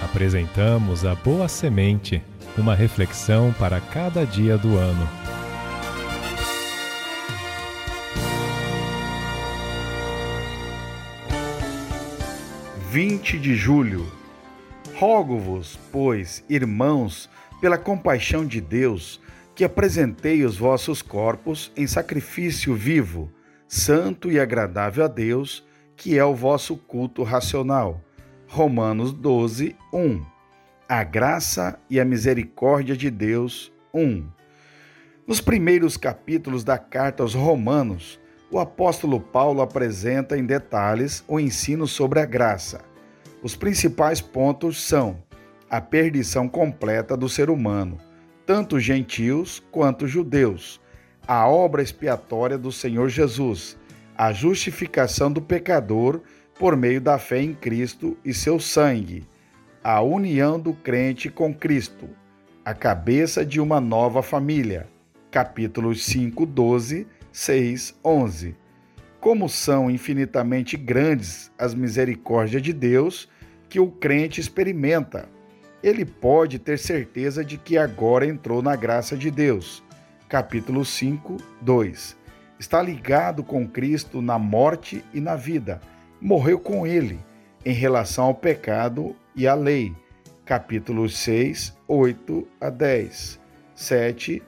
Apresentamos a Boa Semente, uma reflexão para cada dia do ano. De julho. Rogo-vos, pois, irmãos, pela compaixão de Deus, que apresentei os vossos corpos em sacrifício vivo, santo e agradável a Deus, que é o vosso culto racional. Romanos 12, 1. A graça e a misericórdia de Deus, 1. Nos primeiros capítulos da carta aos Romanos, o apóstolo Paulo apresenta em detalhes o ensino sobre a graça. Os principais pontos são a perdição completa do ser humano, tanto gentios quanto judeus, a obra expiatória do Senhor Jesus, a justificação do pecador por meio da fé em Cristo e seu sangue, a união do crente com Cristo, a cabeça de uma nova família. Capítulos 5, 12, 6, 11. Como são infinitamente grandes as misericórdias de Deus que o crente experimenta. Ele pode ter certeza de que agora entrou na graça de Deus. Capítulo 5, 2. Está ligado com Cristo na morte e na vida. Morreu com ele em relação ao pecado e à lei. Capítulos 6, 8 a 10, 7,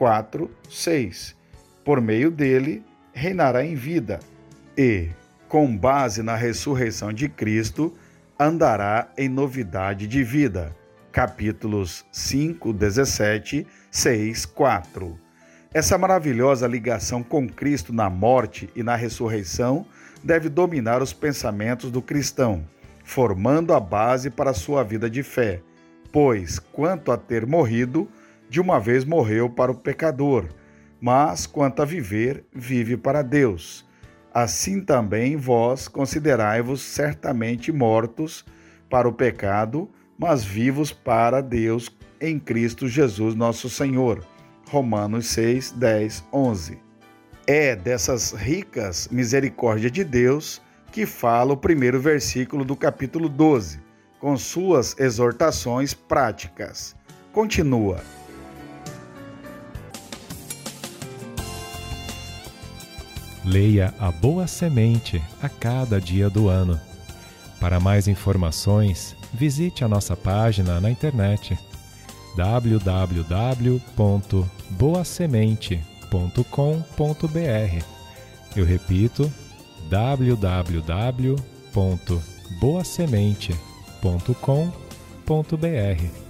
4, 6. Por meio dele, reinará em vida e, com base na ressurreição de Cristo, andará em novidade de vida. Capítulos 5, 17, 6, 4. Essa maravilhosa ligação com Cristo na morte e na ressurreição deve dominar os pensamentos do cristão, formando a base para a sua vida de fé, pois, quanto a ter morrido, de uma vez morreu para o pecador, mas quanto a viver, vive para Deus. Assim também vós considerai-vos certamente mortos para o pecado, mas vivos para Deus em Cristo Jesus nosso Senhor. Romanos 6, 10, 11. É dessas ricas misericórdias de Deus que fala o primeiro versículo do capítulo 12, com suas exortações práticas. Continua. Leia a Boa Semente a cada dia do ano. Para mais informações, visite a nossa página na internet www.boasemente.com.br. Eu repito, www.boasemente.com.br.